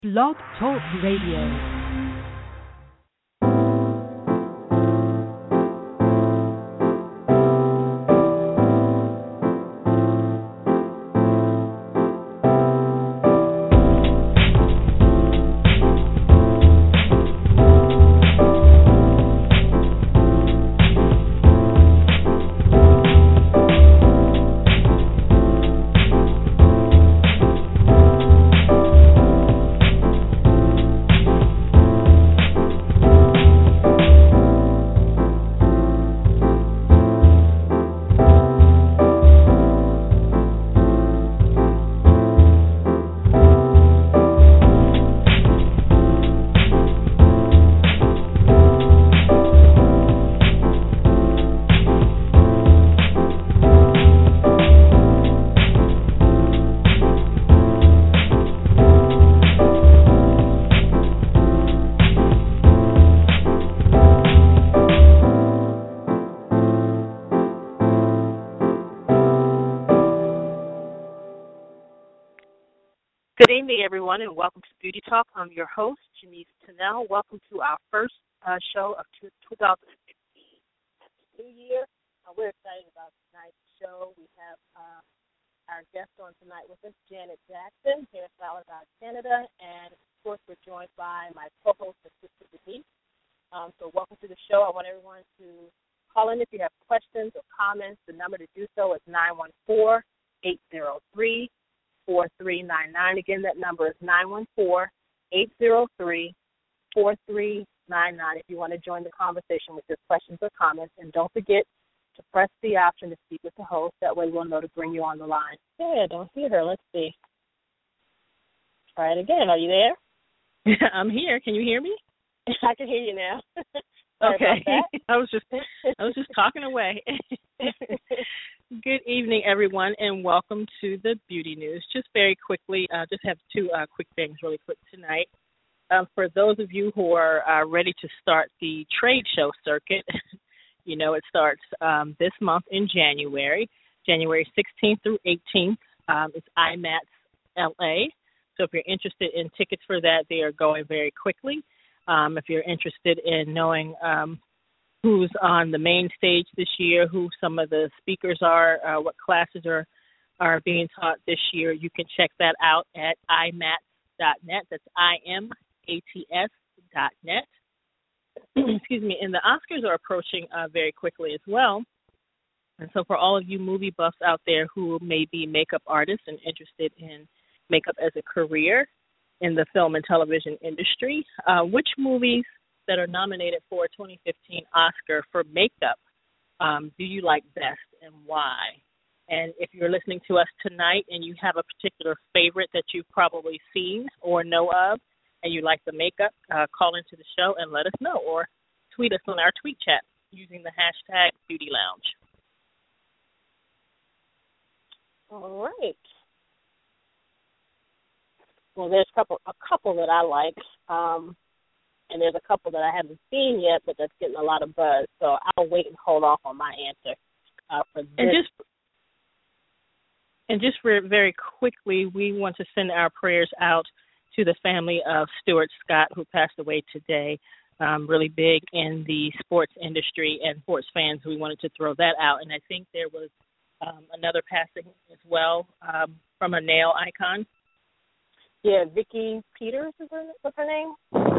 Blog Talk Radio. Good evening, everyone, and welcome to Beauty Talk. I'm your host, Janice Tennell. Welcome to our first show of 2015. New Year. We're excited about tonight's show. We have our guest on tonight with us, Janet Jackson, hairstylist out of Canada, and of course, we're joined by my co-host, Sister Denise. So welcome to the show. I want everyone to call in if you have questions or comments. The number to do so is 914-803-4399. Again, that number is 914-803-4399 if you want to join the conversation with your questions or comments. And don't forget to press the option to speak with the host. That way we'll know to bring you on the line. Yeah, don't see her. Let's see. Try it again. Are you there? I'm here. Can you hear me? I can hear you now. Okay. I was just talking away. Good evening, everyone, and welcome to the Beauty News. Just very quickly, just have two quick things really quick tonight. For those of you who are ready to start the trade show circuit, you know it starts this month in January 16th through 18th. It's IMATS LA. So if you're interested in tickets for that, they are going very quickly. If you're interested in knowing who's on the main stage this year, who some of the speakers are, what classes are being taught this year, you can check that out at imats.net. That's imats.net. Excuse me. And the Oscars are approaching very quickly as well. And so for all of you movie buffs out there who may be makeup artists and interested in makeup as a career in the film and television industry, which movies that are nominated for a 2015 Oscar for makeup do you like best and why? And if you're listening to us tonight and you have a particular favorite that you've probably seen or know of and you like the makeup, call into the show and let us know, or tweet us on our tweet chat using the hashtag Beauty Lounge. All right. Well, there's a couple that I like. And there's a couple that I haven't seen yet, but that's getting a lot of buzz. So I'll wait and hold off on my answer for this. And just very quickly, we want to send our prayers out to the family of Stuart Scott, who passed away today. Really big in the sports industry and sports fans. We wanted to throw that out. And I think there was another passing as well from a nail icon. Yeah, Vicki Peters, what's her name?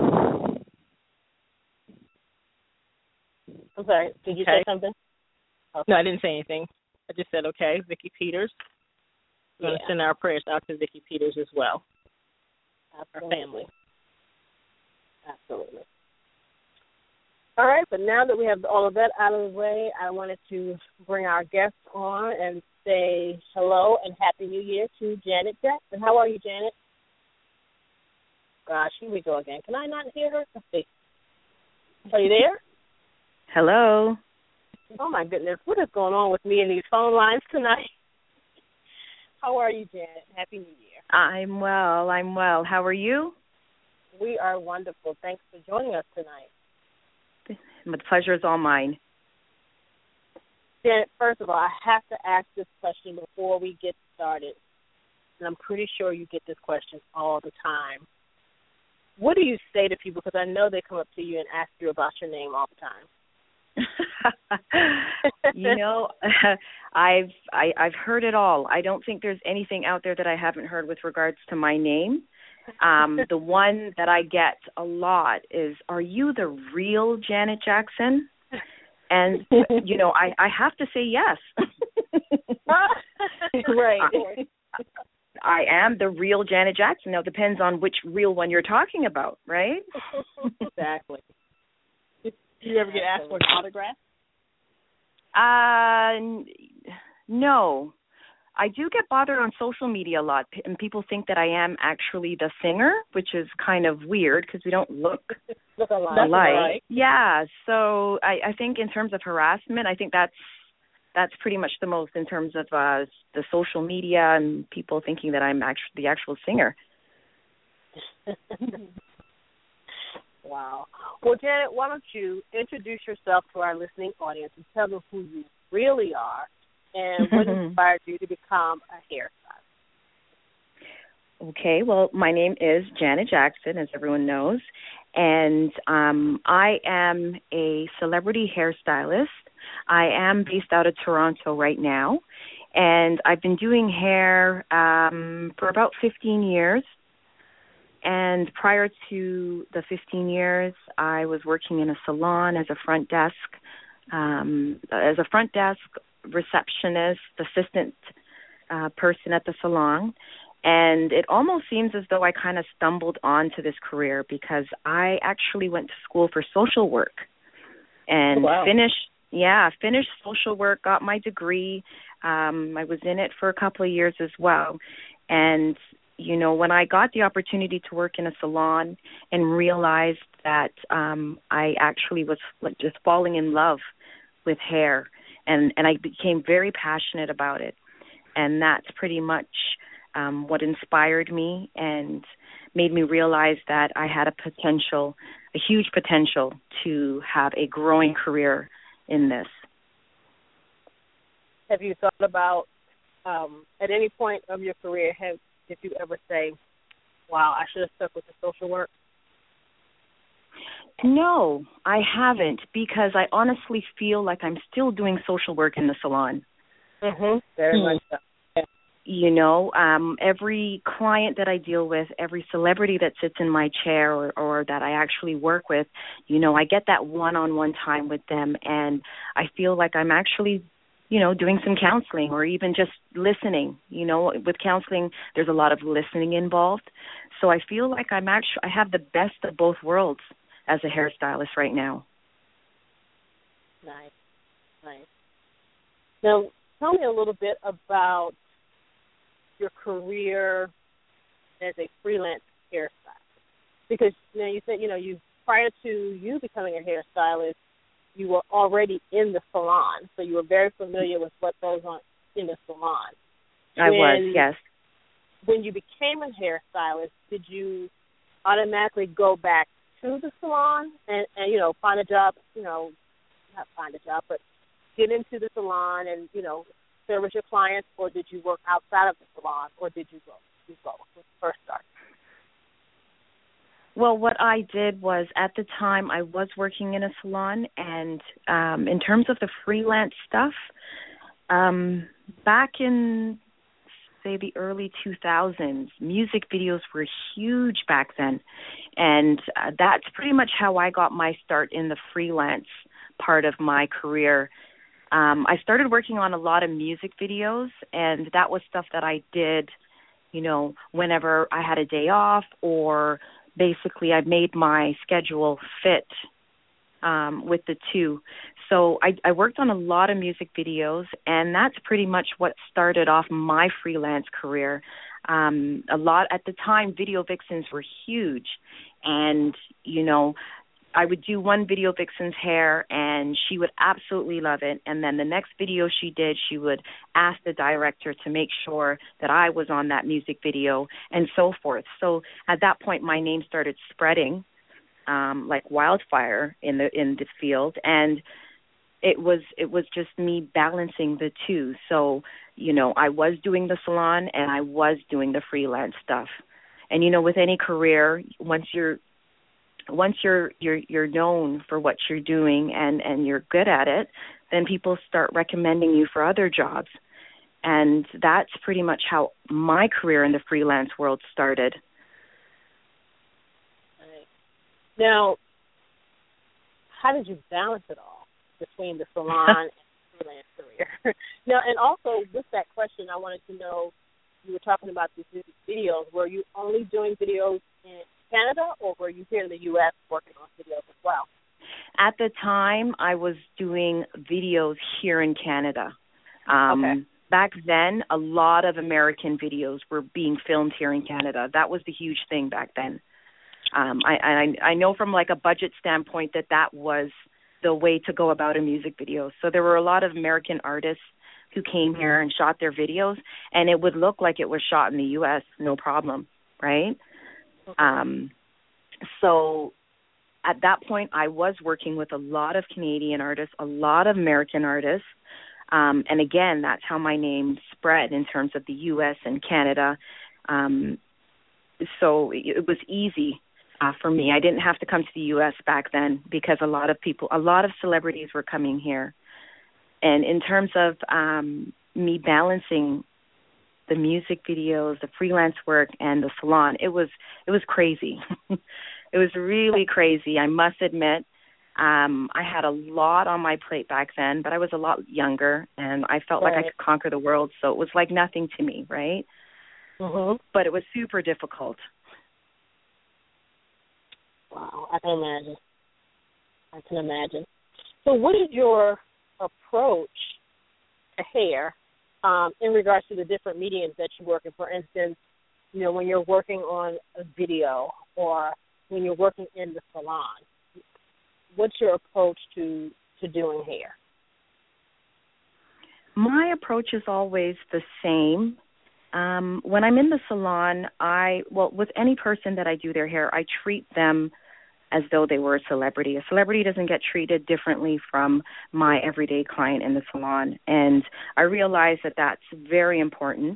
I'm sorry, did you say something? Okay. No, I didn't say anything. I just said, okay, Vicki Peters. We're going to send our prayers out to Vicki Peters as well. Absolutely. Our family. Absolutely. All right, but now that we have all of that out of the way, I wanted to bring our guests on and say hello and Happy New Year to Janet Jackson. How are you, Janet? Gosh, here we go again. Can I not hear her? Let's see. Are you there? Hello. Oh, my goodness. What is going on with me and these phone lines tonight? How are you, Janet? Happy New Year. I'm well. How are you? We are wonderful. Thanks for joining us tonight. The pleasure is all mine. Janet, first of all, I have to ask this question before we get started. And I'm pretty sure you get this question all the time. what do you say to people? Because I know they come up to you and ask you about your name all the time. You know, I've heard it all. I don't think there's anything out there that I haven't heard with regards to my name. The one that I get a lot is, "Are you the real Janet Jackson?" And you know, I have to say yes. Right. I am the real Janet Jackson. Now, it depends on which real one you're talking about, right? Exactly. Do you ever get asked for an autograph? No. I do get bothered on social media a lot, and people think that I am actually the singer, which is kind of weird because we don't look alike. Right. Yeah, so I think in terms of harassment, I think that's pretty much the most in terms of the social media and people thinking that I'm actually the actual singer. Wow. Well, Janet, why don't you introduce yourself to our listening audience and tell them who you really are and what inspired you to become a hairstylist? Okay, well, my name is Janet Jackson, as everyone knows, and I am a celebrity hairstylist. I am based out of Toronto right now, and I've been doing hair for about 15 years. And prior to the 15 years, I was working in a salon as a front desk receptionist, assistant person at the salon. And it almost seems as though I kind of stumbled onto this career because I actually went to school for social work and finished social work, got my degree. I was in it for a couple of years as well. And you know, when I got the opportunity to work in a salon and realized that I actually was just falling in love with hair, and I became very passionate about it. And that's pretty much what inspired me and made me realize that I had a huge potential to have a growing career in this. Have you thought about, at any point of your career, did you ever say, wow, I should have stuck with the social work? No, I haven't, because I honestly feel like I'm still doing social work in the salon. Very much so. Yeah. You know, every client that I deal with, every celebrity that sits in my chair or that I actually work with, you know, I get that one-on-one time with them, and I feel like I'm actually, you know, doing some counseling or even just listening. You know, with counseling, there's a lot of listening involved. So I feel like I have the best of both worlds as a hairstylist right now. Nice. Now, tell me a little bit about your career as a freelance hairstylist. Because, you know, you said, you know, prior to you becoming a hairstylist, you were already in the salon, so you were very familiar with what goes on in the salon. I was, yes. When you became a hairstylist, did you automatically go back to the salon and you know, find a job, you know, not find a job, but get into the salon and, you know, service your clients, or did you work outside of the salon, or did you go when you first started? Well, what I did was, at the time, I was working in a salon, and in terms of the freelance stuff, back in, say, the early 2000s, music videos were huge back then, and that's pretty much how I got my start in the freelance part of my career. I started working on a lot of music videos, and that was stuff that I did, you know, whenever I had a day off, or basically I made my schedule fit with the two. So I worked on a lot of music videos, and that's pretty much what started off my freelance career. A lot at the time, video vixens were huge, and, you know, I would do one video vixen's hair, and she would absolutely love it. And then the next video she did, she would ask the director to make sure that I was on that music video, and so forth. So at that point, my name started spreading like wildfire in the field, and it was just me balancing the two. So, you know, I was doing the salon, and I was doing the freelance stuff. And with any career, once you're known for what you're doing and you're good at it, then people start recommending you for other jobs. And that's pretty much how my career in the freelance world started. Right. Now, how did you balance it all between the salon and the freelance career? Now, and also with that question, I wanted to know, you were talking about these music videos. Were you only doing videos in Canada, or were you here in the U.S. working on videos as well? At the time, I was doing videos here in Canada. Okay. Back then, a lot of American videos were being filmed here in Canada. That was the huge thing back then. I know from like a budget standpoint that was the way to go about a music video. So there were a lot of American artists who came here and shot their videos, and it would look like it was shot in the U.S., no problem, right? So at that point, I was working with a lot of Canadian artists, a lot of American artists. And again, that's how my name spread in terms of the U.S. and Canada. So it was easy for me. I didn't have to come to the U.S. back then because a lot of celebrities were coming here. And in terms of me balancing the music videos, the freelance work, and the salon, it was crazy. It was really crazy, I must admit. I had a lot on my plate back then, but I was a lot younger, and I felt like I could conquer the world, so it was like nothing to me, right? Mm-hmm. But it was super difficult. Wow, I can imagine. So what is your approach to hair in regards to the different mediums that you work in? For instance, when you're working on a video or when you're working in the salon, what's your approach to doing hair? My approach is always the same. When I'm in the salon, with any person that I do their hair, I treat them as though they were a celebrity. A celebrity doesn't get treated differently from my everyday client in the salon. And I realize that that's very important.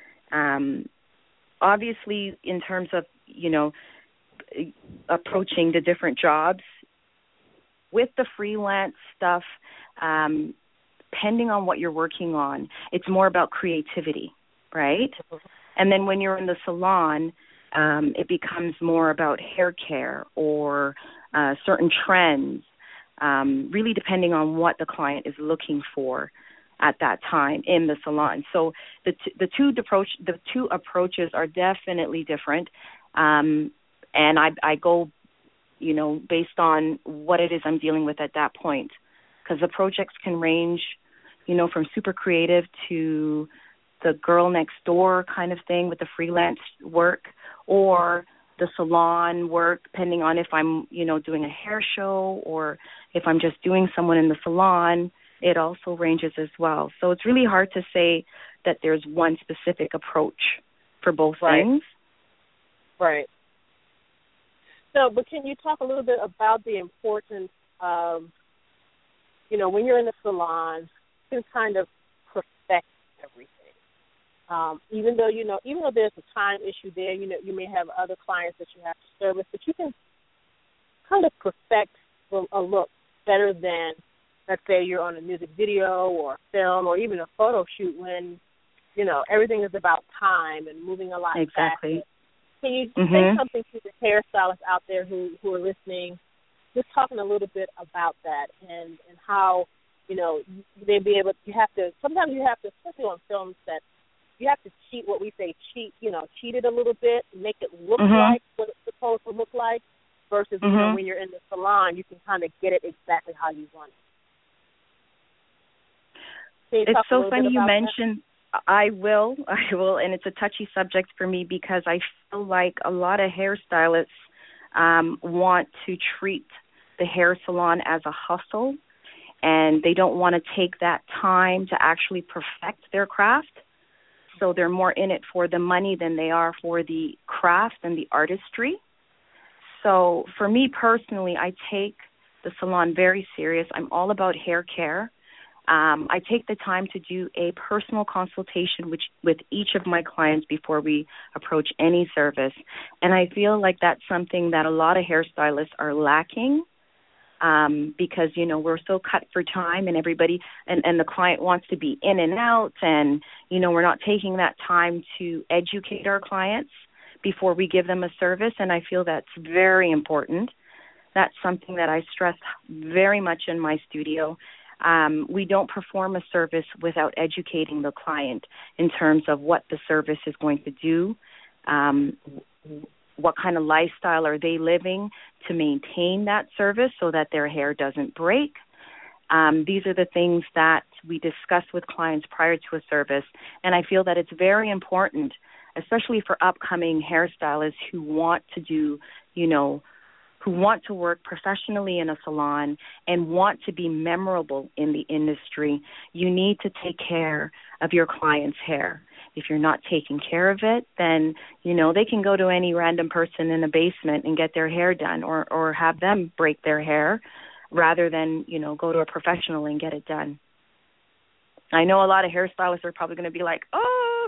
Obviously, in terms of, approaching the different jobs, with the freelance stuff, depending on what you're working on, it's more about creativity, right? And then when you're in the salon, it becomes more about hair care or certain trends, really depending on what the client is looking for at that time in the salon. So the two approaches are definitely different, and I go, based on what it is I'm dealing with at that point, because the projects can range, from super creative to the girl next door kind of thing with the freelance work, or the salon work, depending on if I'm, doing a hair show or if I'm just doing someone in the salon. It also ranges as well. So it's really hard to say that there's one specific approach for both things. Right. So, but can you talk a little bit about the importance of, when you're in the salon, you can kind of perfect everything. Even though there's a time issue there, you may have other clients that you have to service, but you can kind of perfect a look better than, let's say, you're on a music video or film or even a photo shoot when, everything is about time and moving a lot faster. Can you say something to the hairstylists out there who are listening, just talking a little bit about that and how, they be able, sometimes you have to, especially on film sets, you have to cheat it a little bit, make it look like what it's supposed to look like, versus, when you're in the salon, you can kind of get it exactly how you want it. It's so funny you mentioned that. I will, and it's a touchy subject for me because I feel like a lot of hairstylists want to treat the hair salon as a hustle, and they don't want to take that time to actually perfect their craft. So they're more in it for the money than they are for the craft and the artistry. So for me personally, I take the salon very serious. I'm all about hair care. I take the time to do a personal consultation with each of my clients before we approach any service. And I feel like that's something that a lot of hairstylists are lacking, because, we're so cut for time, and everybody and the client wants to be in and out, and, we're not taking that time to educate our clients before we give them a service. And I feel that's very important. That's something that I stress very much in my studio. We don't perform a service without educating the client in terms of what the service is going to do, what kind of lifestyle are they living to maintain that service so that their hair doesn't break. These are the things that we discuss with clients prior to a service, and I feel that it's very important, especially for upcoming hairstylists who want to do, who want to work professionally in a salon and want to be memorable in the industry. You need to take care of your client's hair. If you're not taking care of it, then, they can go to any random person in a basement and get their hair done, or have them break their hair rather than, go to a professional and get it done. I know a lot of hairstylists are probably going to be like, oh.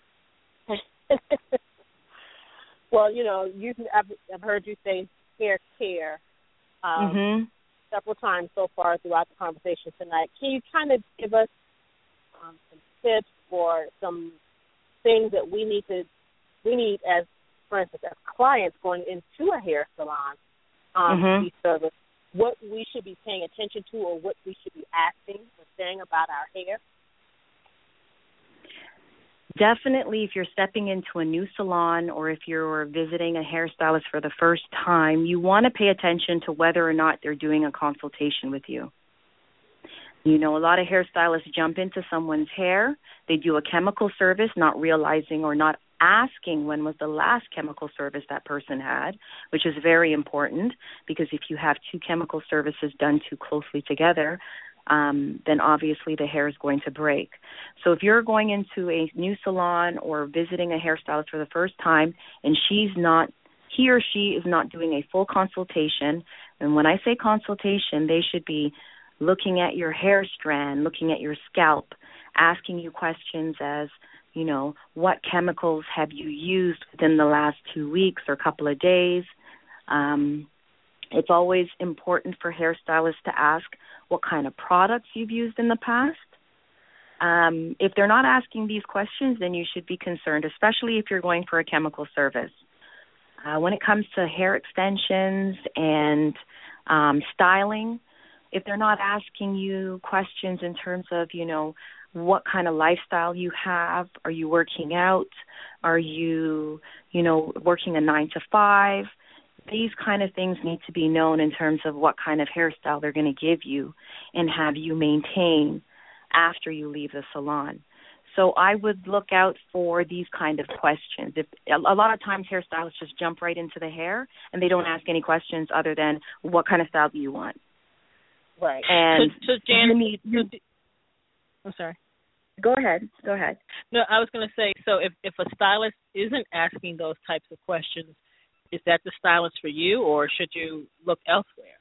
Well, I've heard you say hair care several times so far throughout the conversation tonight. Can you kind of give us some tips or some things that we need as, for instance, as clients going into a hair salon to be serviced, what we should be paying attention to, or what we should be asking or saying about our hair? Definitely, if you're stepping into a new salon or if you're visiting a hairstylist for the first time, you want to pay attention to whether or not they're doing a consultation with you. A lot of hairstylists jump into someone's hair. They do a chemical service, not realizing or not asking when was the last chemical service that person had, which is very important, because if you have two chemical services done too closely together, then obviously the hair is going to break. So if you're going into a new salon or visiting a hairstylist for the first time and he or she is not doing a full consultation, and when I say consultation, they should be looking at your hair strand, looking at your scalp, asking you questions as, what chemicals have you used within the last 2 weeks or couple of days. It's always important for hairstylists to ask what kind of products you've used in the past. If they're not asking these questions, then you should be concerned, especially if you're going for a chemical service. When it comes to hair extensions and styling, if they're not asking you questions in terms of, what kind of lifestyle you have, are you working out, are you, working a 9 to 5, these kind of things need to be known in terms of what kind of hairstyle they're going to give you and have you maintain after you leave the salon. So I would look out for these kind of questions. If a lot of times hairstylists just jump right into the hair and they don't ask any questions other than what kind of style do you want. Right. And so Jan, I'm sorry. Go ahead. No, I was going to say, so if a stylist isn't asking those types of questions, is that the stylist for you, or should you look elsewhere?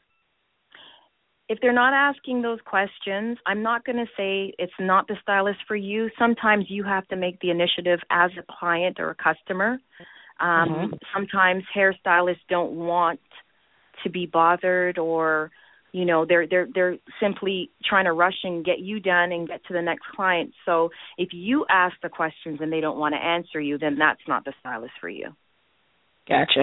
If they're not asking those questions, I'm not going to say it's not the stylist for you. Sometimes you have to make the initiative as a client or a customer. Sometimes hairstylists don't want to be bothered, or they're simply trying to rush and get you done and get to the next client. So if you ask the questions and they don't want to answer you, then that's not the stylist for you. Gotcha.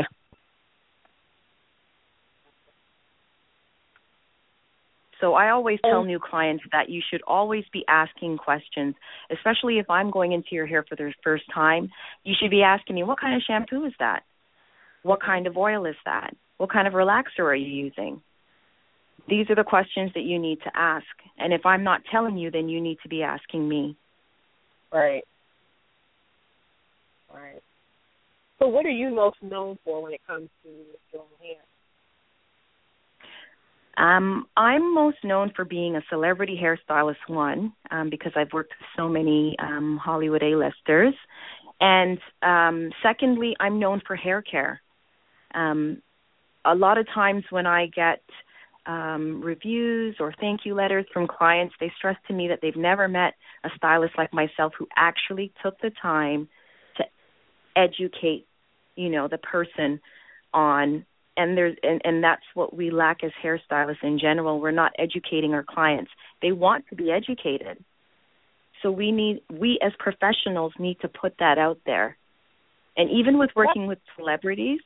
So I always tell new clients that you should always be asking questions, especially if I'm going into your hair for the first time. You should be asking me, what kind of shampoo is that? What kind of oil is that? What kind of relaxer are you using? These are the questions that you need to ask. And if I'm not telling you, then you need to be asking me. Right. So what are you most known for when it comes to your own hair? I'm most known for being a celebrity hairstylist, because I've worked with so many Hollywood A-listers. And secondly, I'm known for hair care. A lot of times when I get reviews or thank you letters from clients, they stress to me that they've never met a stylist like myself who actually took the time to educate, the person on, and that's what we lack as hairstylists in general. We're not educating our clients. They want to be educated. So we as professionals need to put that out there. And even with working with celebrities.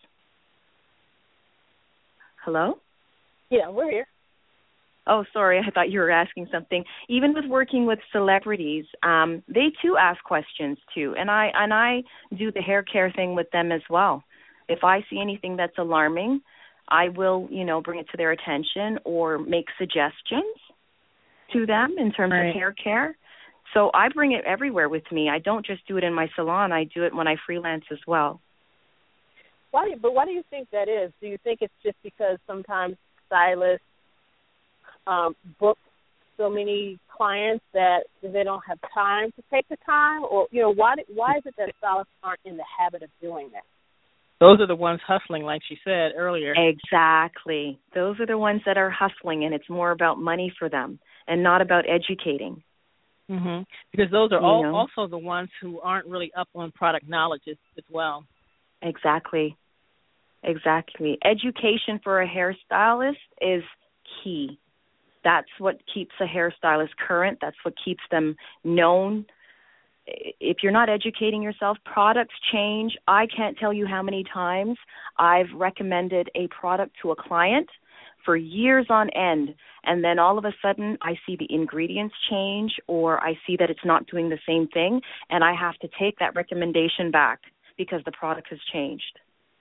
Hello? Yeah, we're here. Oh, sorry, I thought you were asking something. Even with working with celebrities, they too ask questions too, and I do the hair care thing with them as well. If I see anything that's alarming, I will, bring it to their attention or make suggestions to them in terms of hair care. So I bring it everywhere with me. I don't just do it in my salon. I do it when I freelance as well. Why do you think that is? Do you think it's just because sometimes stylists book so many clients that they don't have time to take the time? Or, why is it that stylists aren't in the habit of doing that? Those are the ones hustling, like she said earlier. Exactly. Those are the ones that are hustling, and it's more about money for them and not about educating. Mm-hmm. Because those are also the ones who aren't really up on product knowledge as well. Exactly. Education for a hairstylist is key. That's what keeps a hairstylist current. That's what keeps them known. If you're not educating yourself, products change. I can't tell you how many times I've recommended a product to a client for years on end, and then all of a sudden I see the ingredients change or I see that it's not doing the same thing, and I have to take that recommendation back because the product has changed.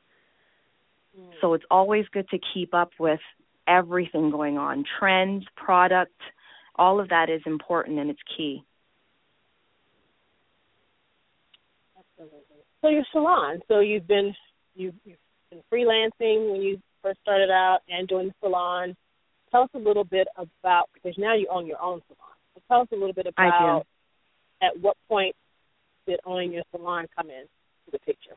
So it's always good to keep up with everything going on. Trends, product, all of that is important and it's key. Absolutely. So your salon, you've been freelancing when you first started out and doing the salon. Tell us a little bit about, because now you own your own salon. So tell us a little bit about at what point did owning your salon come into the picture?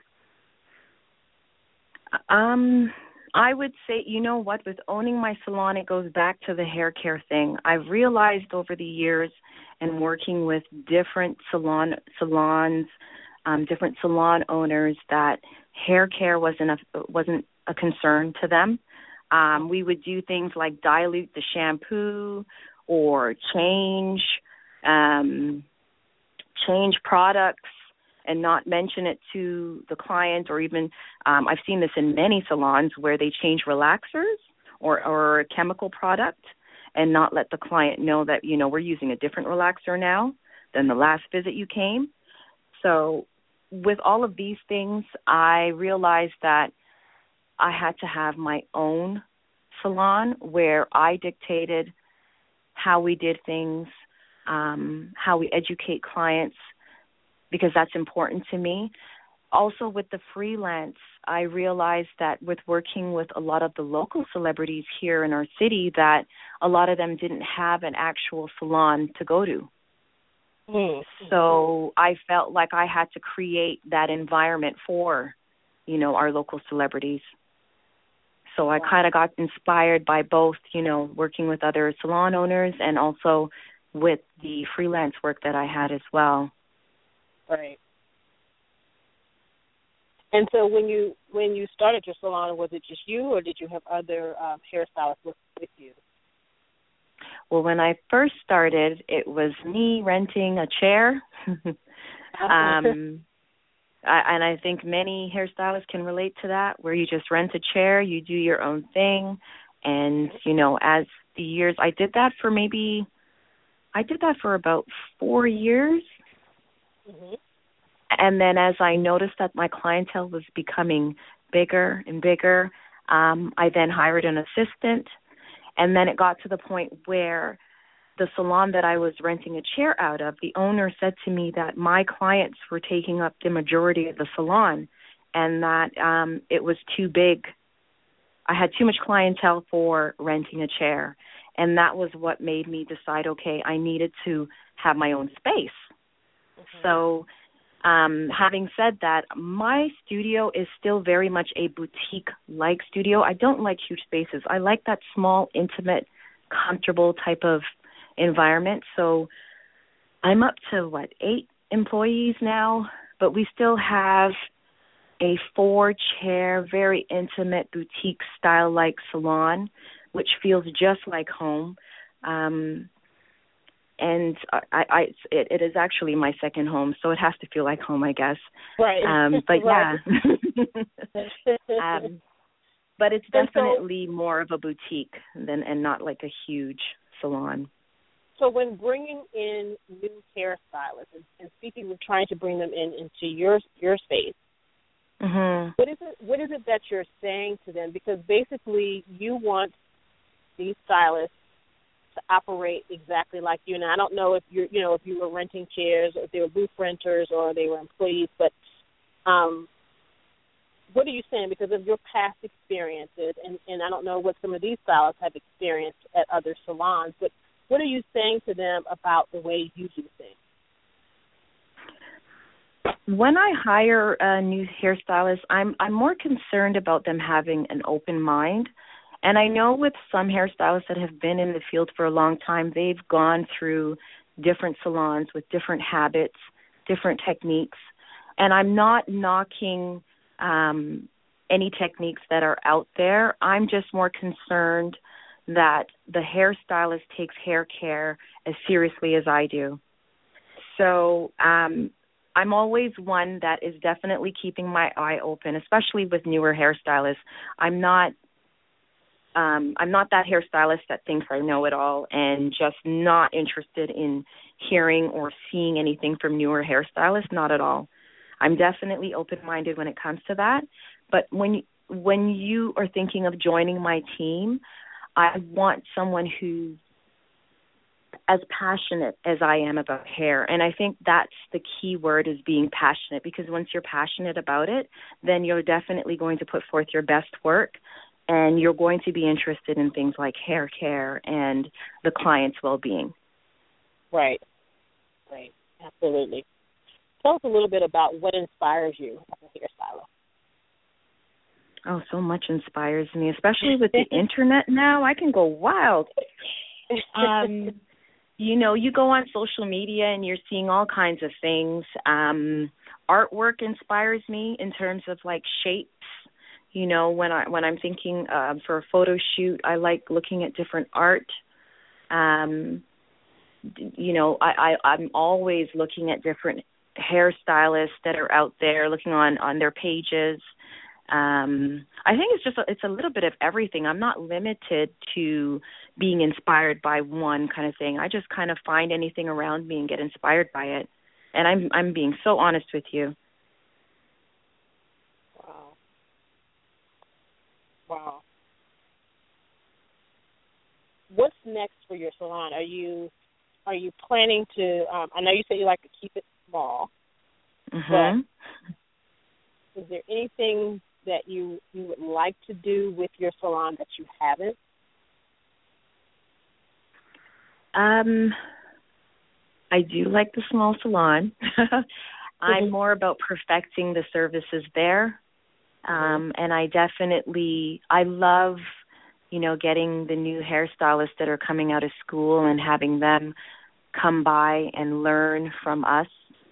I would say, with owning my salon, it goes back to the hair care thing. I've realized over the years and working with different salons, different salon owners, that hair care wasn't a concern to them. We would do things like dilute the shampoo or change products and not mention it to the client, or even I've seen this in many salons where they change relaxers or a chemical product and not let the client know that, we're using a different relaxer now than the last visit you came. So with all of these things, I realized that I had to have my own salon where I dictated how we did things, how we educate clients, because that's important to me. Also with the freelance, I realized that with working with a lot of the local celebrities here in our city, that a lot of them didn't have an actual salon to go to. Mm-hmm. So I felt like I had to create that environment for, our local celebrities. So I kind of got inspired by both, working with other salon owners and also with the freelance work that I had as well. Right. And so when you started your salon, was it just you, or did you have other hairstylists with you? Well, when I first started, it was me renting a chair. And I think many hairstylists can relate to that, where you just rent a chair, you do your own thing. And, as the years, I did that for about 4 years. Mm-hmm. And then as I noticed that my clientele was becoming bigger and bigger, I then hired an assistant. And then it got to the point where the salon that I was renting a chair out of, the owner said to me that my clients were taking up the majority of the salon and that it was too big. I had too much clientele for renting a chair. And that was what made me decide, okay, I needed to have my own space. Mm-hmm. So Having said that, my studio is still very much a boutique-like studio. I don't like huge spaces. I like that small, intimate, comfortable type of environment. So I'm up to, 8 employees now, but we still have a 4-chair, very intimate, boutique-style-like salon, which feels just like home. And it is actually my second home, so it has to feel like home, I guess. Right. But right. yeah. But it's definitely more of a boutique and not like a huge salon. So when bringing in new hairstylists and speaking of trying to bring them into your space, mm-hmm. what is it that you're saying to them? Because basically you want these stylists to operate exactly like you. And I don't know if if you were renting chairs, or if they were booth renters, or they were employees, but what are you saying? Because of your past experiences, and I don't know what some of these stylists have experienced at other salons, but what are you saying to them about the way you do things? When I hire a new hairstylist, I'm more concerned about them having an open mind. And I know with some hairstylists that have been in the field for a long time, they've gone through different salons with different habits, different techniques. And I'm not knocking any techniques that are out there. I'm just more concerned that the hairstylist takes hair care as seriously as I do. So I'm always one that is definitely keeping my eye open, especially with newer hairstylists. I'm not that hairstylist that thinks I know it all and just not interested in hearing or seeing anything from newer hairstylists. Not at all. I'm definitely open-minded when it comes to that. But when you are thinking of joining my team, I want someone who's as passionate as I am about hair. And I think that's the key word, is being passionate, because once you're passionate about it, then you're definitely going to put forth your best work. And you're going to be interested in things like hair care and the client's well-being. Right. Absolutely. Tell us a little bit about what inspires you as a hairstylist. Oh, so much inspires me, especially with the internet now. I can go wild. You go on social media and you're seeing all kinds of things. Artwork inspires me in terms of like shapes. When I'm thinking for a photo shoot, I like looking at different art. I'm always looking at different hairstylists that are out there, looking on their pages. I think it's a little bit of everything. I'm not limited to being inspired by one kind of thing. I just kind of find anything around me and get inspired by it. And I'm being so honest with you. Wow. What's next for your salon? Are you planning to? I know you said you like to keep it small, mm-hmm. but is there anything that you would like to do with your salon that you haven't? I do like the small salon. I'm more about perfecting the services there. And I love, getting the new hairstylists that are coming out of school and having them come by and learn from us.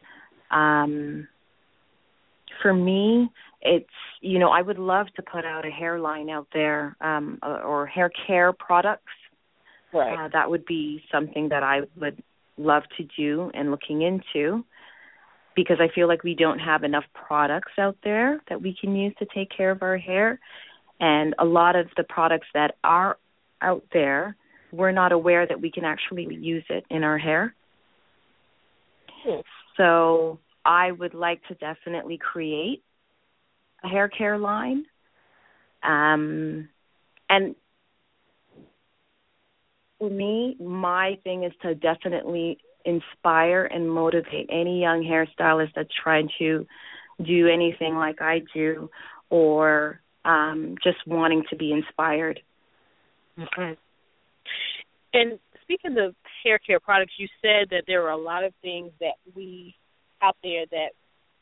For me, it's, I would love to put out a hairline out there, or hair care products. Right. That would be something that I would love to do and looking into, because I feel like we don't have enough products out there that we can use to take care of our hair. And a lot of the products that are out there, we're not aware that we can actually use it in our hair. So I would like to definitely create a hair care line. And for me, my thing is to definitely inspire and motivate any young hairstylist that's trying to do anything like I do, or just wanting to be inspired. Mm-hmm. And speaking of hair care products, you said that there are a lot of things that we out there that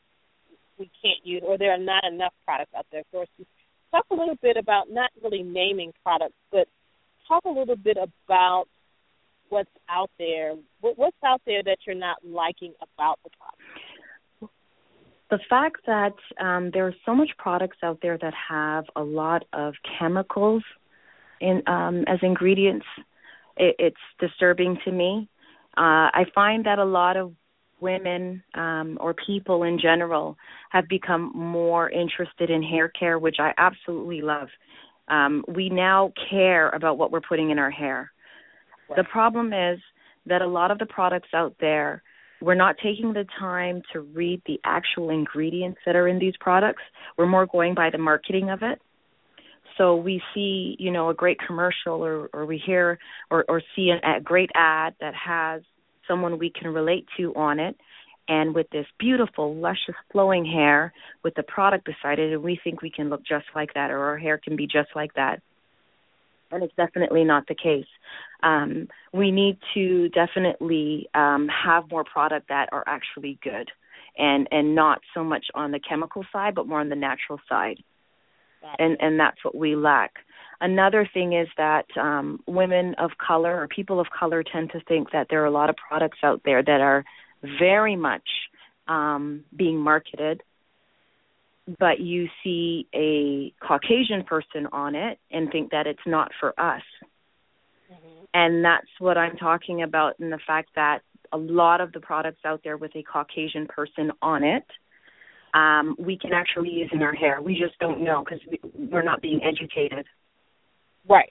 we can't use, or there are not enough products out there for us to talk a little bit about, not really naming products, but talk a little bit about what's out there. What's out there that you're not liking about the product? The fact that there are so much products out there that have a lot of chemicals in as ingredients, it's disturbing to me. I find that a lot of women or people in general have become more interested in hair care, which I absolutely love. We now care about what we're putting in our hair. Right. The problem is that a lot of the products out there, we're not taking the time to read the actual ingredients that are in these products. We're more going by the marketing of it. So we see, a great commercial or we hear or see a great ad that has someone we can relate to on it, and with this beautiful, luscious, flowing hair with the product beside it, and we think we can look just like that, or our hair can be just like that. And it's definitely not the case. We need to definitely have more product that are actually good, and not so much on the chemical side, but more on the natural side. And that's what we lack. Another thing is that women of color or people of color tend to think that there are a lot of products out there that are very much being marketed, but you see a Caucasian person on it and think that it's not for us. Mm-hmm. And that's what I'm talking about, in the fact that a lot of the products out there with a Caucasian person on it, we can actually use in our hair. We just don't know because we're not being educated. Right.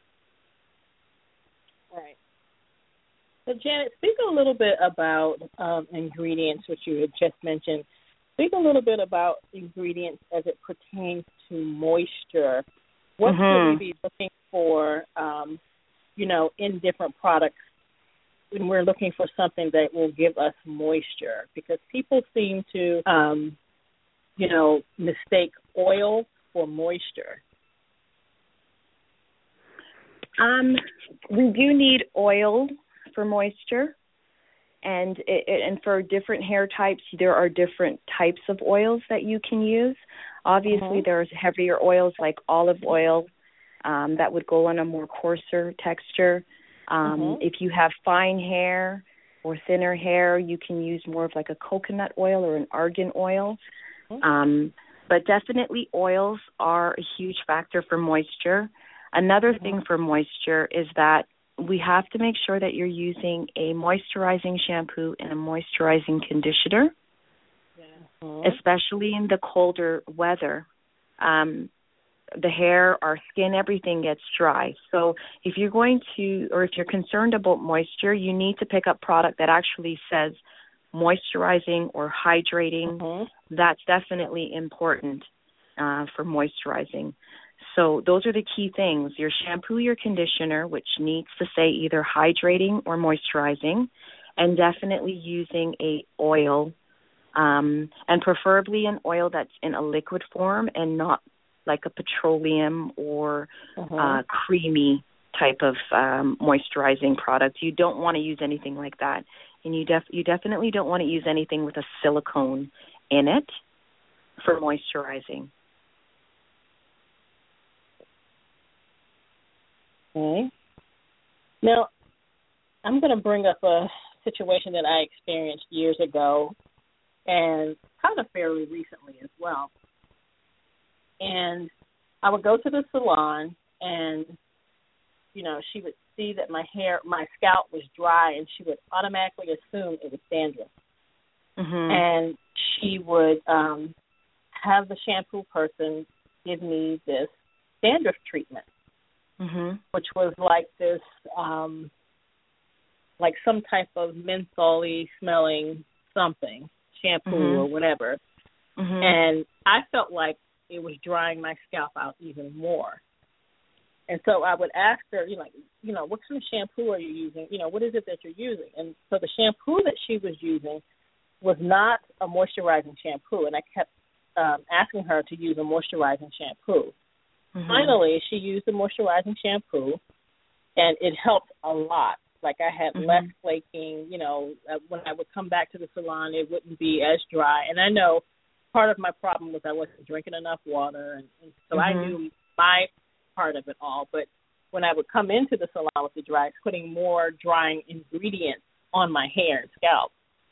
So, Janet, speak a little bit about ingredients, which you had just mentioned. Speak a little bit about ingredients as it pertains to moisture. What should we be looking for, in different products when we're looking for something that will give us moisture? Because people seem to, mistake oil for moisture. We do need oil for moisture, and for different hair types, there are different types of oils that you can use. Obviously, there's heavier oils like olive oil that would go on a more coarser texture. If you have fine hair or thinner hair, you can use more of like a coconut oil or an argan oil. But definitely oils are a huge factor for moisture. Another thing for moisture is that we have to make sure that you're using a moisturizing shampoo and a moisturizing conditioner, especially in the colder weather. The hair, our skin, everything gets dry. So if you're going to, or if you're concerned about moisture, you need to pick up product that actually says moisturizing or hydrating. That's definitely important for moisturizing. So those are the key things: your shampoo, your conditioner, which needs to say either hydrating or moisturizing, and definitely using a oil, and preferably an oil that's in a liquid form and not like a petroleum or creamy type of moisturizing product. You don't want to use anything like that. And you definitely don't want to use anything with a silicone in it for moisturizing. Okay. Now, I'm going to bring up a situation that I experienced years ago and kind of fairly recently as well. And I would go to the salon and, she would see that my scalp was dry, and she would automatically assume it was dandruff. And she would have the shampoo person give me this dandruff treatment, which was like this, like some type of menthol-y smelling something, shampoo or whatever. And I felt like it was drying my scalp out even more. And so I would ask her, what kind of shampoo are you using? What is it that you're using? And so the shampoo that she was using was not a moisturizing shampoo, and I kept asking her to use a moisturizing shampoo. Finally, she used the moisturizing shampoo, and it helped a lot. Like I had less flaking, when I would come back to the salon, it wouldn't be as dry. And I know part of my problem was I wasn't drinking enough water, and so I knew my part of it all. But when I would come into the salon with the dry, putting more drying ingredients on my hair and scalp,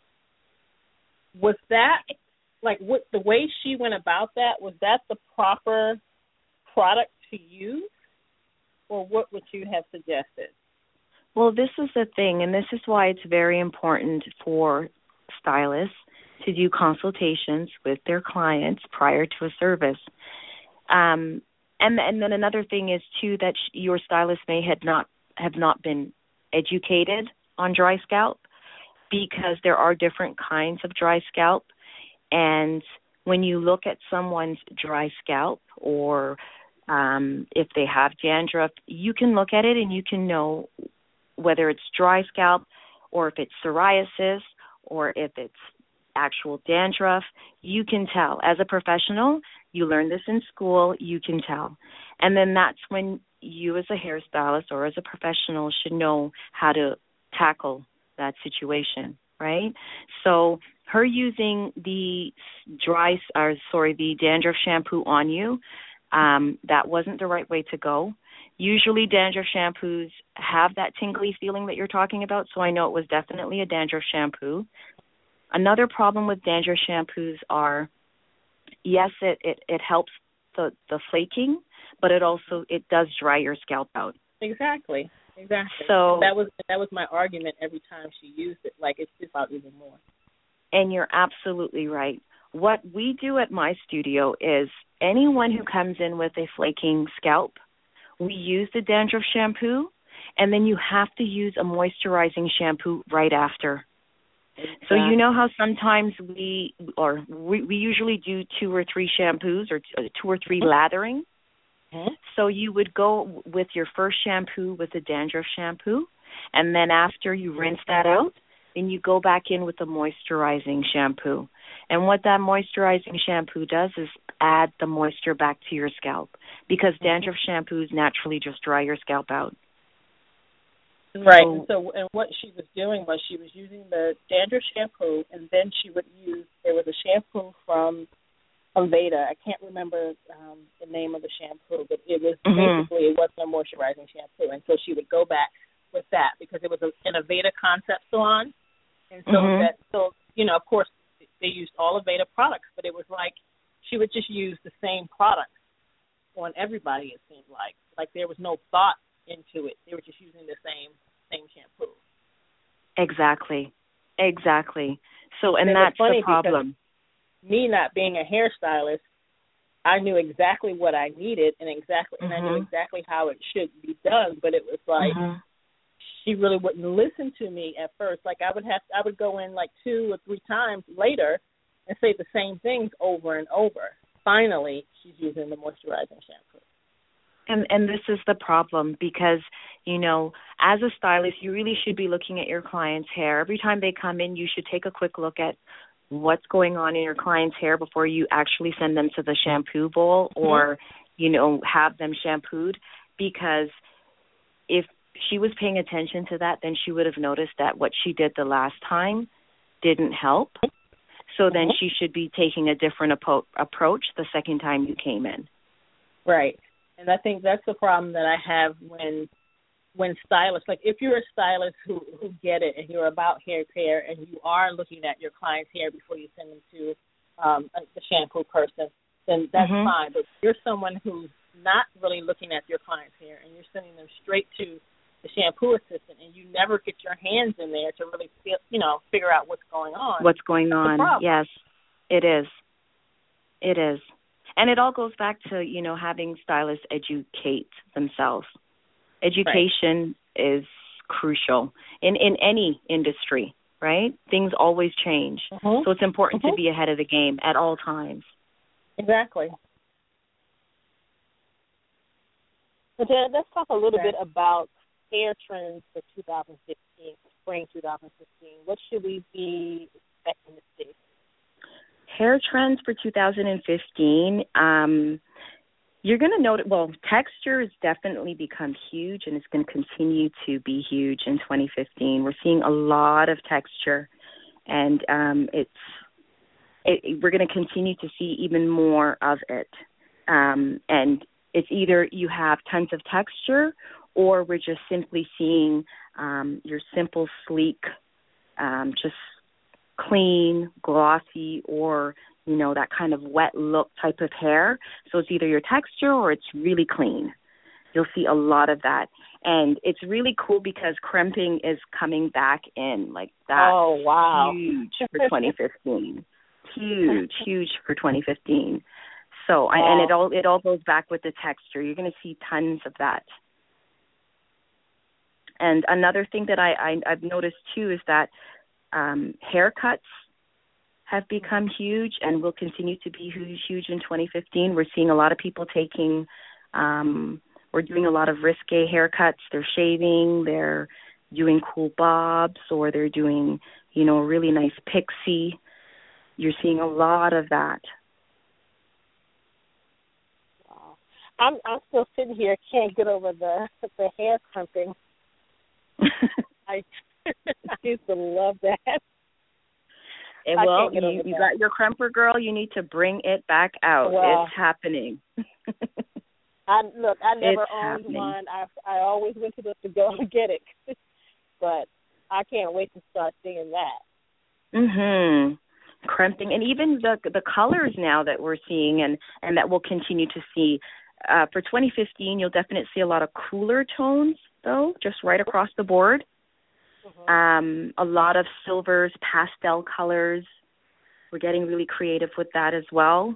was that like what the way she went about that? Was that the proper product to use, or what would you have suggested? Well, this is the thing, and this is why it's very important for stylists to do consultations with their clients prior to a service. And then another thing is, too, that your stylist may have not been educated on dry scalp, because there are different kinds of dry scalp. And when you look at someone's dry scalp, or if they have dandruff, you can look at it and you can know whether it's dry scalp, or if it's psoriasis, or if it's actual dandruff. You can tell. As a professional, you learn this in school, you can tell. And then that's when you as a hairstylist or as a professional should know how to tackle that situation, right? So her using the the dandruff shampoo on you, that wasn't the right way to go. Usually dandruff shampoos have that tingly feeling that you're talking about, so I know it was definitely a dandruff shampoo. Another problem with dandruff shampoos are, yes, it helps the flaking, but it does dry your scalp out. Exactly. So that was my argument every time she used it. Like, it's just out even more. And you're absolutely right. What we do at my studio is anyone who comes in with a flaking scalp, we use the dandruff shampoo, and then you have to use a moisturizing shampoo right after. Exactly. So you know how sometimes we usually do 2 or 3 shampoos or 2 or 3 latherings? Mm-hmm. So you would go with your first shampoo with the dandruff shampoo, and then after you rinse that out, then you go back in with the moisturizing shampoo. And what that moisturizing shampoo does is add the moisture back to your scalp, because dandruff shampoos naturally just dry your scalp out. Right. And what she was doing was she was using the dandruff shampoo, and then there was a shampoo from Aveda. I can't remember the name of the shampoo, but it was basically, it wasn't a moisturizing shampoo. And so she would go back with that because it was an Aveda concept salon. And so of course, they used all Aveda products, but it was like she would just use the same products on everybody, it seemed like. Like there was no thought into it. They were just using the same shampoo. Exactly. So, and that's the problem. Me not being a hairstylist, I knew exactly what I needed and I knew exactly how it should be done, but it was like she really wouldn't listen to me at first. Like I would go in like 2 or 3 times later and say the same things over and over. Finally, she's using the moisturizing shampoo. And this is the problem, because, as a stylist, you really should be looking at your client's hair. Every time they come in, you should take a quick look at what's going on in your client's hair before you actually send them to the shampoo bowl or, have them shampooed. Because if she was paying attention to that, then she would have noticed that what she did the last time didn't help. So then she should be taking a different approach the second time you came in. Right. And I think that's the problem that I have when stylists, like if you're a stylist who get it and you're about hair care and you are looking at your client's hair before you send them to the shampoo person, then that's fine. But if you're someone who's not really looking at your client's hair and you're sending them straight to the shampoo assistant and you never get your hands in there to really figure out what's going on. Yes, it is. It is. And it all goes back to, having stylists educate themselves. Education is crucial in any industry, right? Things always change. So it's important to be ahead of the game at all times. Exactly. So Janet, let's talk a little bit about hair trends for 2015, spring 2015. What should we be expecting to see? Hair trends for 2015, you're going to notice, texture has definitely become huge, and it's going to continue to be huge in 2015. We're seeing a lot of texture, and we're going to continue to see even more of it. And it's either you have tons of texture, or we're just simply seeing your simple, sleek, just clean, glossy, or, you know, that kind of wet look type of hair. So it's either your texture or it's really clean. You'll see a lot of that. And it's really cool because crimping is coming back in. Like, that's huge for 2015. Huge for 2015. So, and it all goes back with the texture. You're going to see tons of that. And another thing that I've noticed too is that haircuts have become huge and will continue to be huge in 2015. We're seeing a lot of people taking, we're doing a lot of risque haircuts. They're shaving, they're doing cool bobs, or they're doing, you know, a really nice pixie. You're seeing a lot of that. Wow. I'm still sitting here, can't get over the hair crimping. I used to love that. And well, you got your crimper, girl. You need to bring it back out. Well, it's happening. I never owned one. I always went to the go and get it, but I can't wait to start seeing that. Crimping, and even the colors now that we're seeing, and that we'll continue to see. For 2015, you'll definitely see a lot of cooler tones, though, just right across the board. A lot of silvers, pastel colors. We're getting really creative with that as well.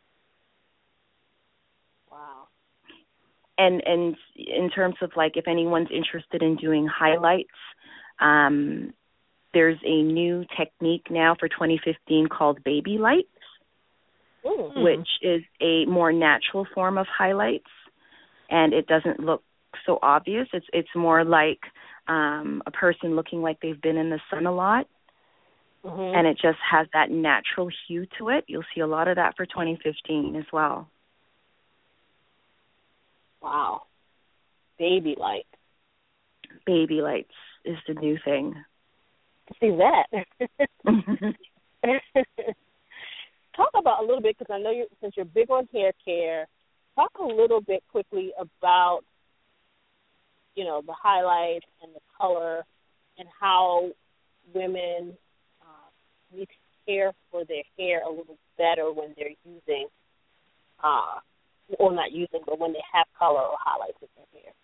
Wow. And in terms of, like, if anyone's interested in doing highlights, there's a new technique now for 2015 called baby lights, which is a more natural form of highlights, and it doesn't look so obvious. It's more like a person looking like they've been in the sun a lot, and it just has that natural hue to it. You'll see a lot of that for 2015 as well. Wow. Baby light. Baby lights is the new thing. See that. Talk about a little bit, because I know since you're big on hair care, talk a little bit quickly about, you know, the highlights and the color and how women need to care for their hair a little better when they're using, or not using, but when they have color or highlights in their hair.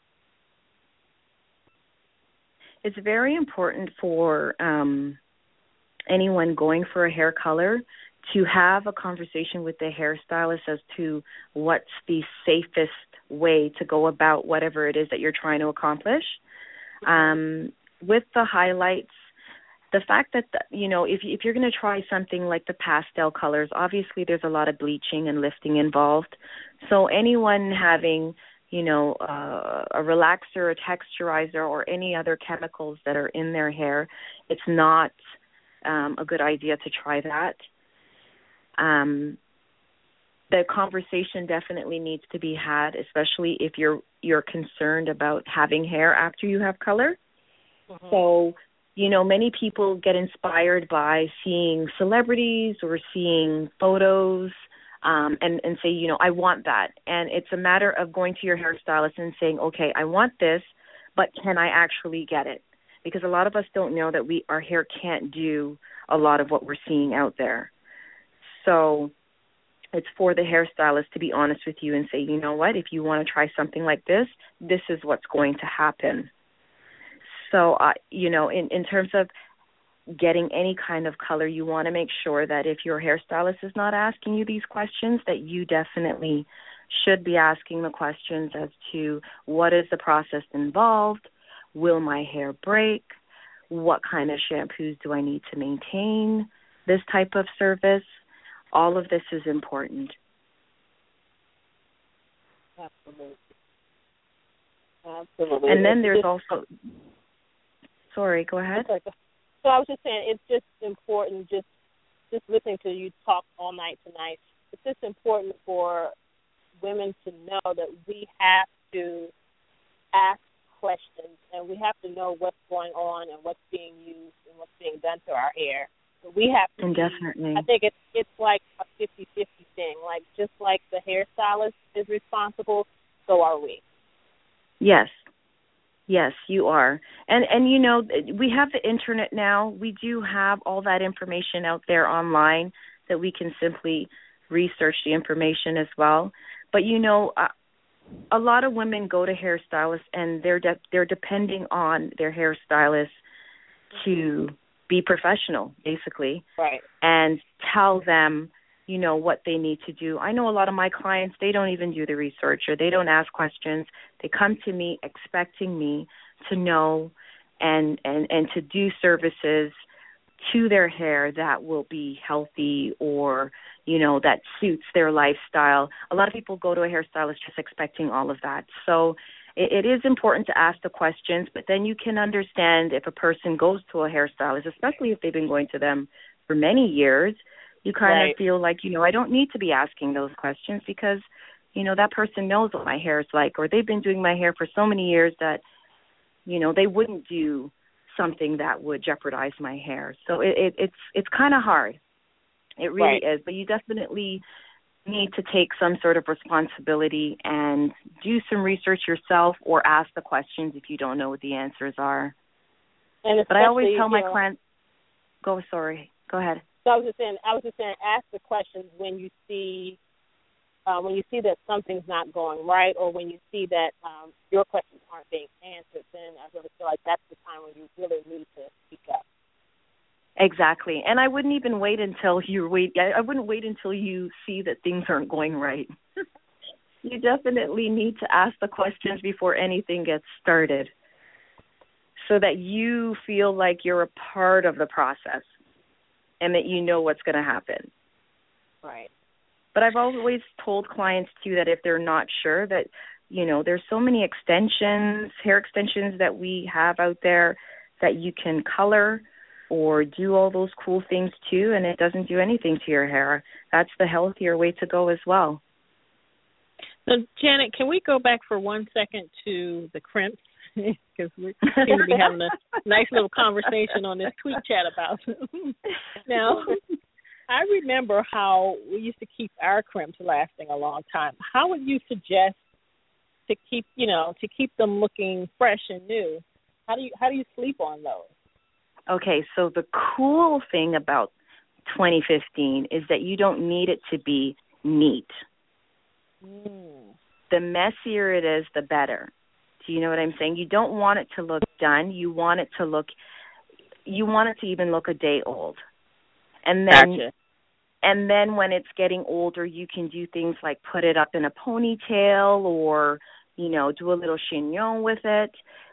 It's very important for anyone going for a hair color to have a conversation with the hairstylist as to what's the safest way to go about whatever it is that you're trying to accomplish. With the highlights, the fact that, you know, if you're going to try something like the pastel colors, obviously there's a lot of bleaching and lifting involved. So anyone having, you know, a relaxer, a texturizer, or any other chemicals that are in their hair, it's not a good idea to try that. The conversation definitely needs to be had, especially if you're concerned about having hair after you have color. So, you know, many people get inspired by seeing celebrities or seeing photos, and say, you know, I want that. And it's a matter of going to your hairstylist and saying, okay, I want this, but can I actually get it? Because a lot of us don't know that our hair can't do a lot of what we're seeing out there. So it's for the hairstylist to be honest with you and say, you know what, if you want to try something like this, this is what's going to happen. So, you know, in terms of getting any kind of color, you want to make sure that if your hairstylist is not asking you these questions, that you definitely should be asking the questions as to what is the process involved, will my hair break, what kind of shampoos do I need to maintain this type of service. All of this is important. Absolutely. And then there's also, sorry, go ahead. So I was just saying, it's just important, just listening to you talk all night tonight, it's just important for women to know that we have to ask questions and we have to know what's going on and what's being used and what's being done to our hair But we have to Indefinitely. I think it's like a 50-50 thing. Like, just like the hairstylist is responsible, so are we. Yes. Yes, you are. And you know, we have the internet now. We do have all that information out there online that we can simply research the information as well. But you know, a lot of women go to hairstylists and they're depending on their hairstylist to be professional, basically. Right. And tell them, you know, what they need to do. I know a lot of my clients, they don't even do the research or they don't ask questions. They come to me expecting me to know and to do services to their hair that will be healthy or, you know, that suits their lifestyle. A lot of people go to a hairstylist just expecting all of that. So it is important to ask the questions, but then you can understand if a person goes to a hairstylist, especially if they've been going to them for many years, you kind of feel like, you know, I don't need to be asking those questions because, you know, that person knows what my hair is like, or they've been doing my hair for so many years that, you know, they wouldn't do something that would jeopardize my hair. So it's kind of hard. It really is. But you definitely need to take some sort of responsibility and do some research yourself or ask the questions if you don't know what the answers are. But I always tell my clients, go ahead. So I was just saying, ask the questions when you see that something's not going right, or when you see that your questions aren't being answered. Then I really feel like that's the time when you really need to speak up. Exactly, and I wouldn't even wait until I wouldn't wait until you see that things aren't going right. You definitely need to ask the questions before anything gets started, so that you feel like you're a part of the process and that you know what's going to happen. Right. But I've always told clients, too, that if they're not sure that, you know, there's so many hair extensions that we have out there that you can color or do all those cool things, too, and it doesn't do anything to your hair. That's the healthier way to go as well. So, Janet, can we go back for 1 second to the crimps? Because we seem to be having a nice little conversation on this tweet chat about them. Now, I remember how we used to keep our crimps lasting a long time. How would you suggest to keep them looking fresh and new? How do you sleep on those? Okay, so the cool thing about 2015 is that you don't need it to be neat. The messier it is, the better. Do you know what I'm saying? You don't want it to look done. You want it to even look a day old. And then Gotcha. And then when it's getting older, you can do things like put it up in a ponytail or, you know, do a little chignon with it.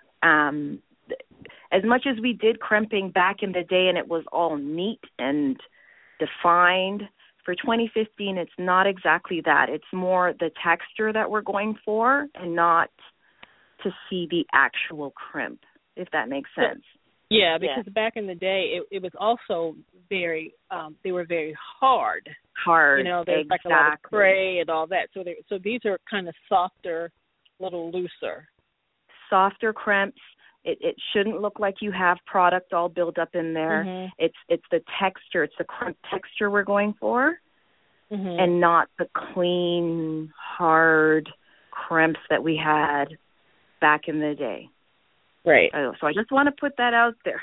As much as we did crimping back in the day and it was all neat and defined, for 2015 it's not exactly that. It's more the texture that we're going for and not to see the actual crimp, if that makes sense. Yeah, because back in the day, it was also very, they were very hard. Hard, you know, there's like a lot of spray and all that. So these are kind of softer, little looser. Softer crimps. It shouldn't look like you have product all built up in there. Mm-hmm. It's the texture. It's the crimp texture we're going for, and not the clean, hard crimps that we had back in the day. Right. So I just want to put that out there.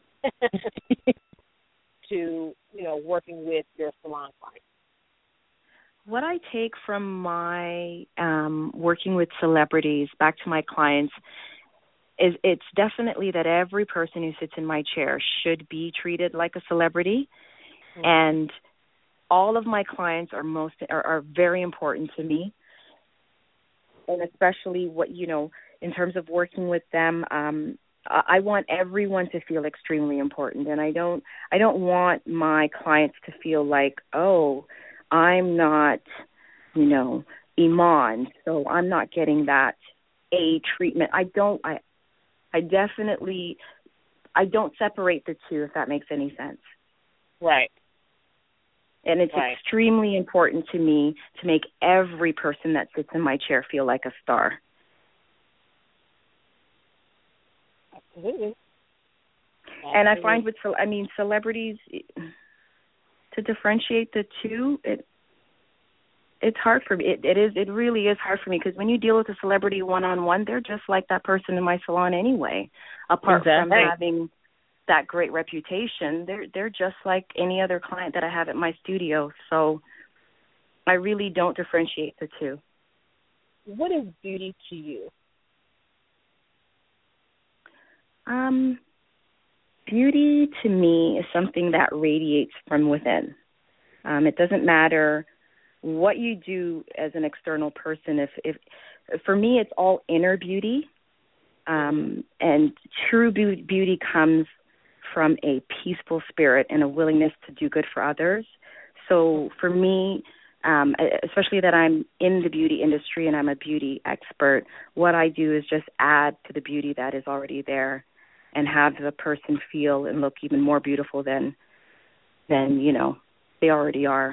To, you know, working with your salon clients. What I take from my working with celebrities back to my clients is it's definitely that every person who sits in my chair should be treated like a celebrity. Mm-hmm. And all of my clients are very important to me. And especially in terms of working with them, I want everyone to feel extremely important, and I don't want my clients to feel like, oh, I'm not, Iman, so I'm not getting that A treatment. I don't separate the two, if that makes any sense. Right. And it's extremely important to me to make every person that sits in my chair feel like a star. Absolutely. And I find with, celebrities, to differentiate the two, it's hard for me. It really is hard for me, because when you deal with a celebrity one-on-one, they're just like that person in my salon anyway. Apart from having that great reputation, they're just like any other client that I have at my studio. So I really don't differentiate the two. What is beauty to you? Beauty to me is something that radiates from within. It doesn't matter what you do as an external person. If for me, it's all inner beauty, and true beauty comes from a peaceful spirit and a willingness to do good for others. So for me, especially that I'm in the beauty industry and I'm a beauty expert, what I do is just add to the beauty that is already there and have the person feel and look even more beautiful than they already are.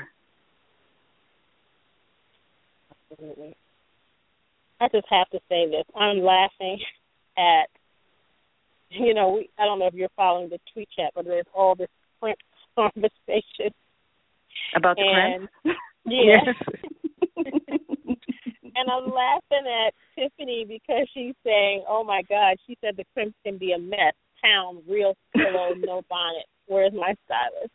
Absolutely. I just have to say this. I'm laughing at, I don't know if you're following the tweet chat, but there's all this Prince conversation. About the Prince? Yeah. And I'm laughing at Tiffany because she's saying, oh, my God, she said the crimp can be a mess. Town, real pillow, no bonnet. Where's my stylist?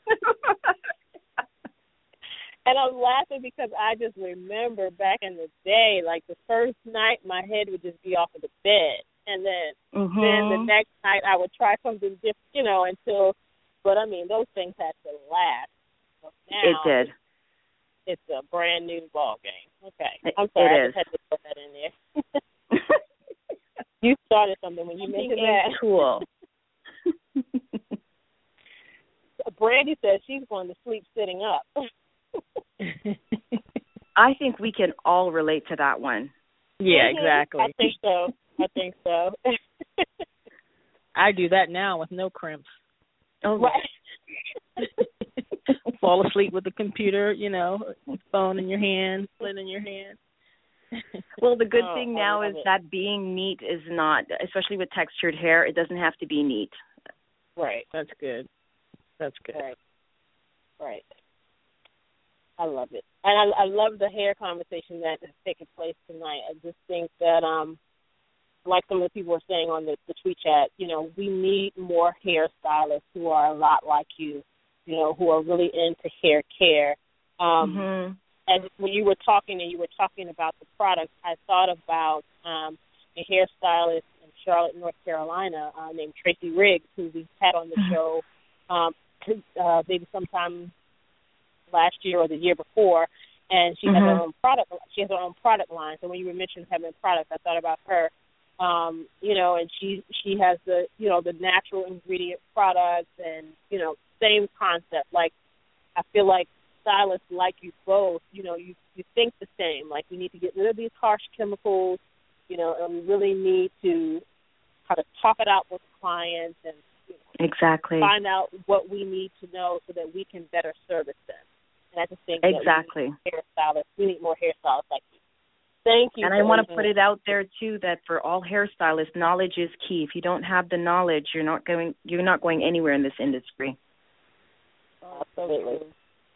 And I'm laughing because I just remember back in the day, like the first night my head would just be off of the bed. And then the next night I would try something different, but those things had to last. So now, it did. It's a brand new ball game. Okay. I'm sorry, I just had to put that in there. You started something when you mentioned that. Cool. Brandy says she's going to sleep sitting up. I think we can all relate to that one. Yeah, exactly. I think so. I do that now with no crimps. Oh, right. Fall asleep with the computer, phone in your hand, lid in your hand. Well, the good thing now is that being neat is not, especially with textured hair, it doesn't have to be neat. Right. That's good. Right. I love it. And I love the hair conversation that has taken place tonight. I just think that, like some of the people were saying on the tweet chat, we need more hairstylists who are a lot like you, who are really into hair care. And when you were talking about the products, I thought about a hairstylist in Charlotte, North Carolina, named Tracy Riggs, who we had on the show maybe sometime last year or the year before, and she has her own product. She has her own product line. So when you were mentioning having products, I thought about her. And she has the the natural ingredient products, and same concept. Like, I feel like stylists like you both, you think the same. Like, we need to get rid of these harsh chemicals, and we really need to how to talk it out with clients and exactly find out what we need to know so that we can better service them. And I just think exactly that we need more hairstylists like you. Thank you. And I want to put it out there too that for all hairstylists, knowledge is key. If you don't have the knowledge, you're not going anywhere in this industry. Absolutely.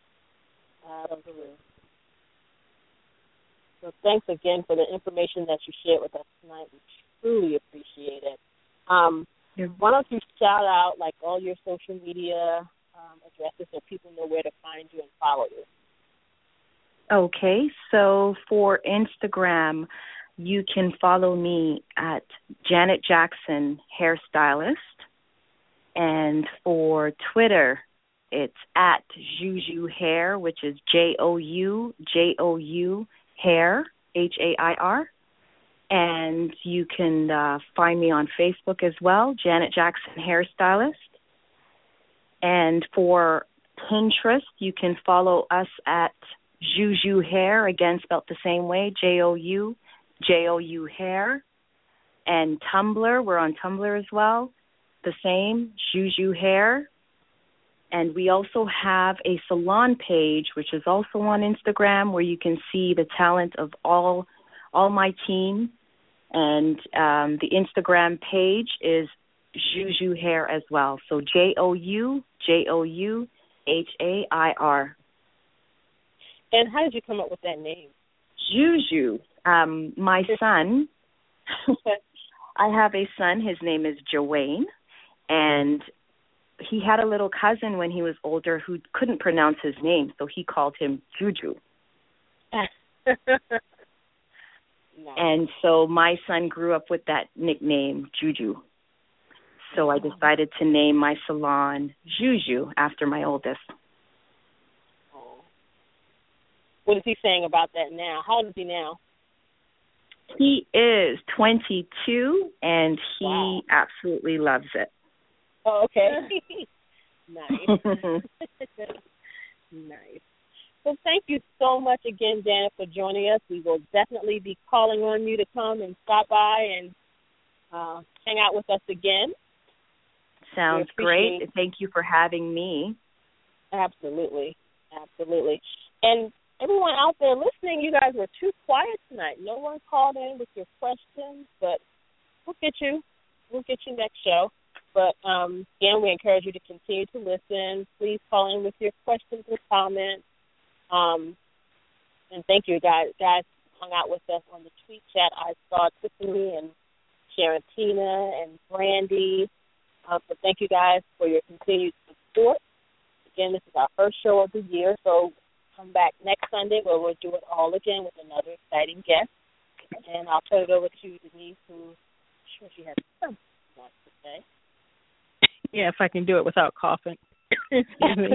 So thanks again for the information that you shared with us tonight. We truly appreciate it. Why don't you shout out all your social media addresses so people know where to find you and follow you? Okay, so for Instagram, you can follow me at Janet Jackson Hairstylist, and for Twitter, it's at Juju Hair, which is JOU Hair, HAIR. And you can find me on Facebook as well, Janet Jackson Hairstylist. And for Pinterest, you can follow us at Juju Hair, again spelled the same way, JOU Hair. And Tumblr, we're on Tumblr as well, the same, Juju Hair. And we also have a salon page, which is also on Instagram, where you can see the talent of all my team. And the Instagram page is Juju Hair as well. So JOUJOUHAIR. And how did you come up with that name? Juju. My son, I have a son. His name is Joanne, and he had a little cousin when he was older who couldn't pronounce his name, so he called him Juju. Nice. And so my son grew up with that nickname, Juju. So I decided to name my salon Juju after my oldest. Oh. What is he saying about that now? How old is he now? He is 22, and he Wow. absolutely loves it. Oh, okay. Nice. Nice. Well, thank you so much again, Janet, for joining us. We will definitely be calling on you to come and stop by and hang out with us again. Sounds great. Thank you for having me. Absolutely. Absolutely. And everyone out there listening, you guys were too quiet tonight. No one called in with your questions, but we'll get you. We'll get you next show. But, again, we encourage you to continue to listen. Please call in with your questions and comments. And thank you, guys hung out with us on the tweet chat. I saw Tiffany and Sharontina and Brandy. So thank you guys for your continued support. Again, this is our first show of the year, so come back next Sunday where we'll do it all again with another exciting guest. And I'll turn it over to Denise, who I'm sure she has something she wants to say. Yeah, if I can do it without coughing. Excuse me.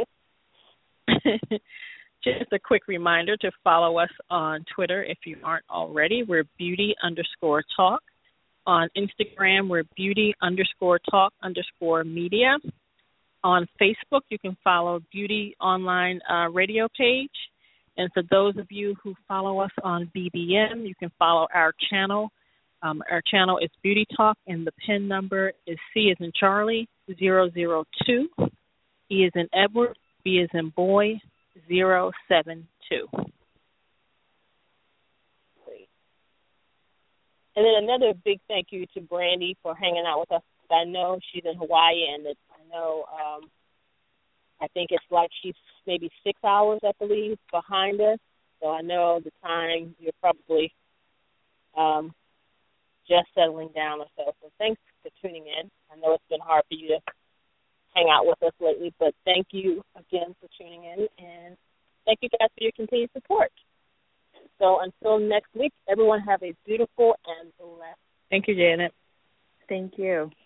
Just a quick reminder to follow us on Twitter if you aren't already. We're beauty_talk. On Instagram, we're beauty_talk_media. On Facebook, you can follow Beauty Online radio page. And for those of you who follow us on BBM, you can follow our channel. Our channel is Beauty Talk, and the PIN number is C as in Charlie, 002, E as in Edward, B as in boy, 072. Great. And then another big thank you to Brandy for hanging out with us. I know she's in Hawaii, and I know I think it's like she's maybe 6 hours, I believe, behind us. So I know the time you're probably just settling down or so. So thanks for tuning in. I know it's been hard for you to hang out with us lately, but thank you again for tuning in, and thank you guys for your continued support. So until next week, everyone have a beautiful and blessed. Thank you, Janet. Thank you.